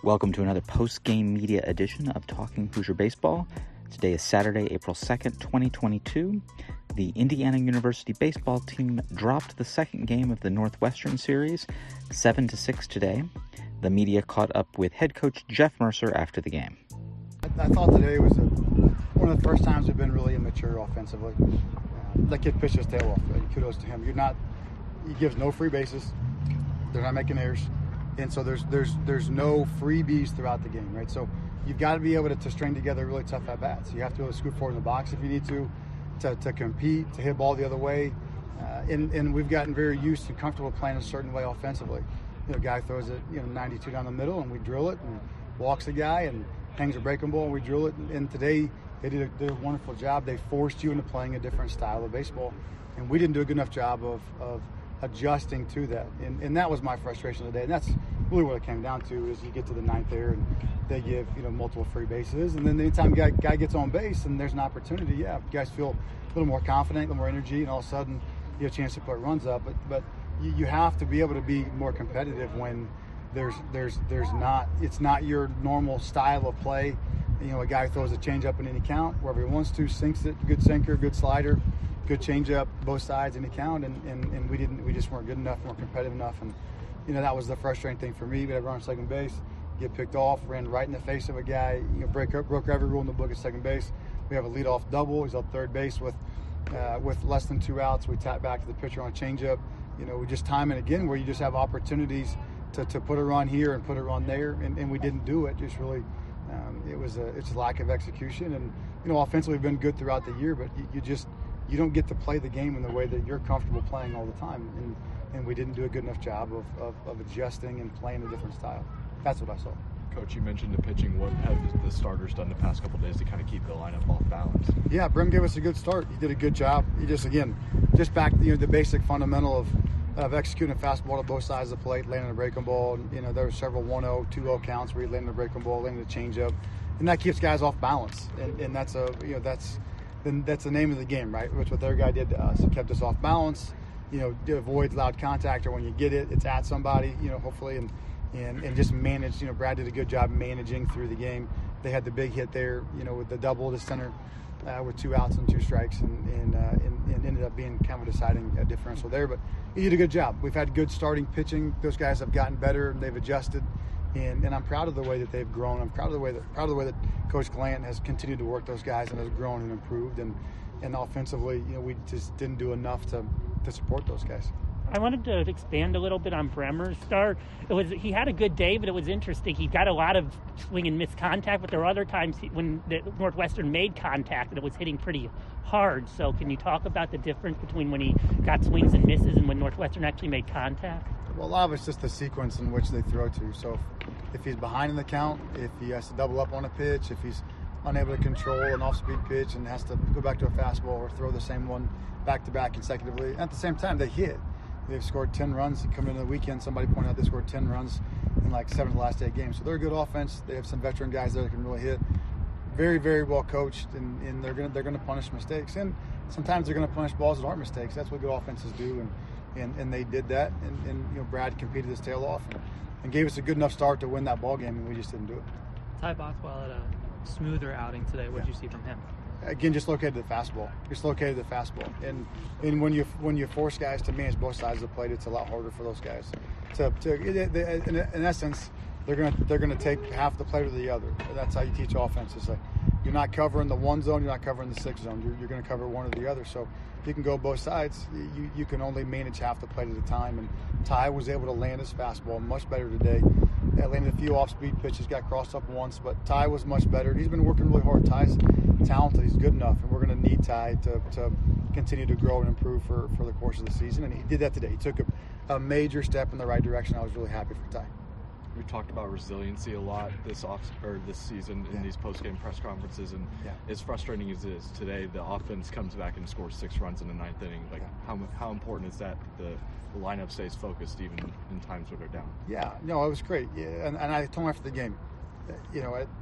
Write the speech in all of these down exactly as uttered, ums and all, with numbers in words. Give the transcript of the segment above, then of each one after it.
Welcome to another post-game media edition of Talking Hoosier Baseball. Today is Saturday, April second, twenty twenty-two. The Indiana University baseball team dropped the second game of the Northwestern series, seven to six today. The media caught up with head coach Jeff Mercer after the game. I, I thought today was a, one of the first times we've been really immature offensively. Uh, that kid pitched his tail off. Uh, kudos to him. You're not. He gives no free bases. They're not making errors. And so there's there's there's no freebies throughout the game, right? So you've got to be able to, to string together really tough at-bats. You have to be able to scoot forward in the box if you need to, to, to compete, to hit ball the other way. Uh, and, and we've gotten very used and comfortable playing a certain way offensively. You know, guy throws it, you know, ninety-two down the middle, and we drill it, and walks the guy, and hangs a breaking ball, and we drill it. And, and today they did a, did a wonderful job. They forced you into playing a different style of baseball, and we didn't do a good enough job of, of adjusting to that. And, and that was my frustration today. And that's really what it came down to, is you get to the ninth there and they give, you know, multiple free bases. And then anytime a guy, guy gets on base and there's an opportunity, yeah, you guys feel a little more confident, a little more energy, and all of a sudden you have a chance to put runs up. But but you, you have to be able to be more competitive when there's there's there's not it's not your normal style of play. You know, a guy throws a changeup in any count wherever he wants to, sinks it, good sinker, good slider, good changeup, both sides in the count, and, and, and we didn't we just weren't good enough, weren't competitive enough, and you know that was the frustrating thing for me. We had a run on second base, get picked off, ran right in the face of a guy, you know, break up, broke every rule in the book at second base. We have a leadoff double. He's on third base with uh, with less than two outs. We tap back to the pitcher on a changeup. You know, we just time it again where you just have opportunities to, to put a run here and put a run there, and, and we didn't do it. Just really, um, it was a it's a lack of execution, and you know, offensively we've been good throughout the year, but you, you just you don't get to play the game in the way that you're comfortable playing all the time. And, and we didn't do a good enough job of, of, of adjusting and playing a different style. That's what I saw. Coach, you mentioned the pitching. What have the starters done the past couple of days to kind of keep the lineup off balance? Yeah, Brim gave us a good start. He did a good job. He just, again, just back you know the basic fundamental of, of executing a fastball to both sides of the plate, landing a breaking ball. You know, there were several one oh, two oh counts where he landed a breaking ball, landed a changeup, and that keeps guys off balance. And, and that's a you know that's then that's the name of the game, right? Which what their guy did to us. It kept us off balance. You know, to avoid loud contact, or when you get it, it's at somebody, you know, hopefully, and, and, and just manage. You know, Brad did a good job managing through the game. They had the big hit there, you know, with the double to center uh, with two outs and two strikes, and and, uh, and and ended up being kind of a deciding uh, differential there. But he did a good job. We've had good starting pitching. Those guys have gotten better, and they've adjusted. And, and I'm proud of the way that they've grown. I'm proud of the way that proud of the way that Coach Glant has continued to work those guys and has grown and improved. And and offensively, you know, we just didn't do enough to. to support those guys. I wanted to expand a little bit on Bremer's start. It was he had a good day, but it was interesting. He got a lot of swing and miss contact, but there were other times he, when the Northwestern made contact and it was hitting pretty hard. So can you talk about the difference between when he got swings and misses and when Northwestern actually made contact? Well, a lot of it's just the sequence in which they throw to. So if, if he's behind in the count, if he has to double up on a pitch, if he's unable to control an off-speed pitch and has to go back to a fastball or throw the same one back-to-back consecutively. And at the same time, they hit. They've scored ten runs. Coming into the weekend, somebody pointed out they scored ten runs in like seven of the last eight games. So they're a good offense. They have some veteran guys there that can really hit. Very, very well coached, and, and they're going to they're going to punish mistakes. And sometimes they're going to punish balls that aren't mistakes. That's what good offenses do, and and, and they did that. And, and you know, Brad competed his tail off and, and gave us a good enough start to win that ball game, and we just didn't do it. Ty Boxwell had a smoother outing today. What did yeah. you see from him? Again, just located the fastball. Just located the fastball, and and when you when you force guys to manage both sides of the plate, it's a lot harder for those guys. To, to in, in essence, they're gonna they're gonna take half the plate or the other. That's how you teach offense. It's like you're not covering the one zone, you're not covering the six zone. You're, you're gonna cover one or the other. So if you can go both sides, you you can only manage half the plate at a time. And Ty was able to land his fastball much better today. That landed a few off-speed pitches, got crossed up once, but Ty was much better. He's been working really hard. Ty's talented. He's good enough, and we're going to need Ty to, to continue to grow and improve for, for the course of the season, and he did that today. He took a, a major step in the right direction. I was really happy for Ty. We talked about resiliency a lot this off or this season in yeah. these post-game press conferences, and yeah. as frustrating as it is today, the offense comes back and scores six runs in the ninth inning. Like, yeah. how how important is that the, the lineup stays focused even in times where they're down? Yeah, no, it was great. Yeah, and, and I told him after the game, you know, it,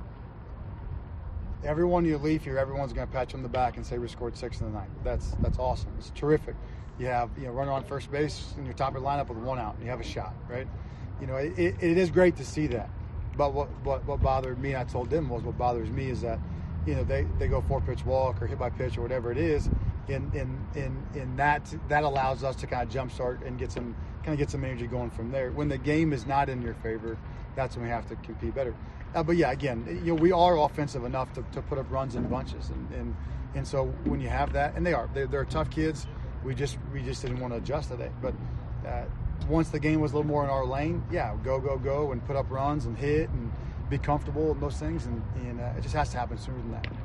everyone you leave here, everyone's going to pat you on the back and say we scored six in the ninth. That's that's awesome. It's terrific. You have you know runner on first base in your top of the lineup with one out, and you have a shot, right? You know, it, it, it is great to see that. But what, what what bothered me, and I told them, was what bothers me is that, you know, they, they go four pitch walk or hit by pitch or whatever it is, in in in in that that allows us to kind of jumpstart and get some kind of get some energy going from there. When the game is not in your favor, that's when we have to compete better. Uh, but yeah, again, you know, we are offensive enough to, to put up runs in bunches, and, and and so when you have that, and they are, they're, they're tough kids. We just we just didn't want to adjust today, but. Uh, Once the game was a little more in our lane, yeah, go, go, go, and put up runs and hit and be comfortable and those things, and, and uh, it just has to happen sooner than that.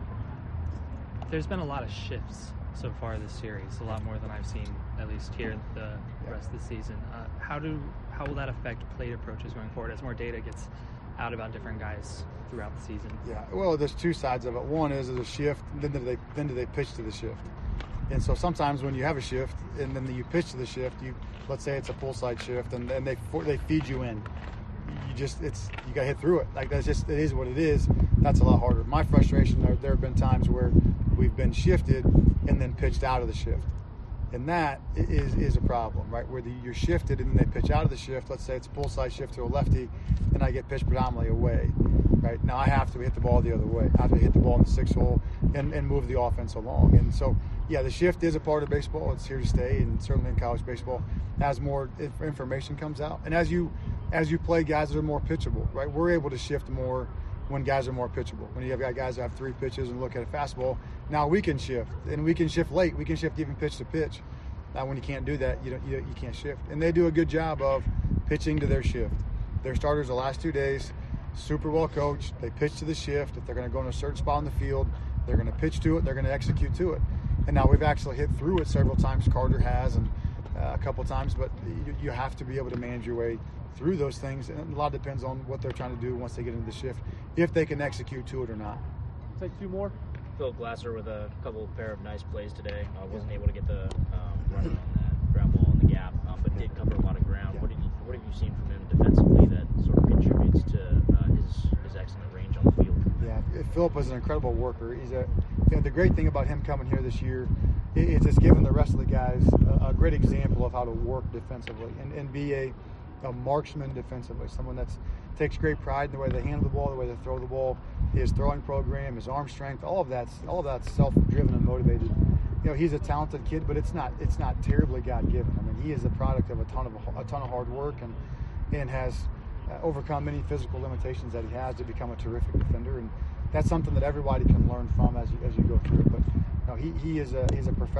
There's been a lot of shifts so far this series, a lot more than I've seen, at least here in the Yeah. rest of the season. Uh, how do how will that affect plate approaches going forward as more data gets out about different guys throughout the season? Yeah, well, there's two sides of it. One is there's a shift, then do they then do they pitch to the shift? And so sometimes when you have a shift and then you pitch to the shift, you let's say it's a full side shift, and then they they feed you in. You just it's you got to hit through it. Like that's just it is what it is. That's a lot harder. My frustration there there have been times where we've been shifted and then pitched out of the shift, and that is is a problem, right? Where the, you're shifted and then they pitch out of the shift. Let's say it's a full side shift to a lefty, and I get pitched predominantly away. Right now, I have to hit the ball the other way. I have to hit the ball in the six hole and, and move the offense along. And so, yeah, the shift is a part of baseball. It's here to stay, and certainly in college baseball, as more information comes out, and as you as you play guys that are more pitchable, right? We're able to shift more when guys are more pitchable. When you have got guys that have three pitches and look at a fastball, now we can shift, and we can shift late. We can shift even pitch to pitch. Now, when you can't do that, you don't you, you can't shift. And they do a good job of pitching to their shift. Their starters the last two days. Super well coached. They pitch to the shift. If they're going to go in a certain spot on the field, they're going to pitch to it. They're going to execute to it. And now we've actually hit through it several times. Carter has, and uh, a couple times. But you, you have to be able to manage your way through those things. And a lot depends on what they're trying to do once they get into the shift, if they can execute to it or not. Take two more. Phil Glasser with a couple pair of nice plays today. Uh, wasn't able to get the um, runner on that ground ball in the gap, um, but did cover a lot of ground. Yeah. What did you, what have you seen from him defensively that sort of contributes to uh, his his excellent range on the field? Yeah, Philip was an incredible worker. He's a, you know, the great thing about him coming here this year is it's given the rest of the guys a, a great example of how to work defensively and, and be a, a marksman defensively. Someone that takes great pride in the way they handle the ball, the way they throw the ball, his throwing program, his arm strength, all of that's all of that's self-driven and motivated. You know, he's a talented kid, but it's not it's not terribly God-given. I mean, he is a product of a ton of a ton of hard work and and has uh, overcome many physical limitations that he has to become a terrific defender, and that's something that everybody can learn from as you as you go through it. But you know, he he is a he's a professional.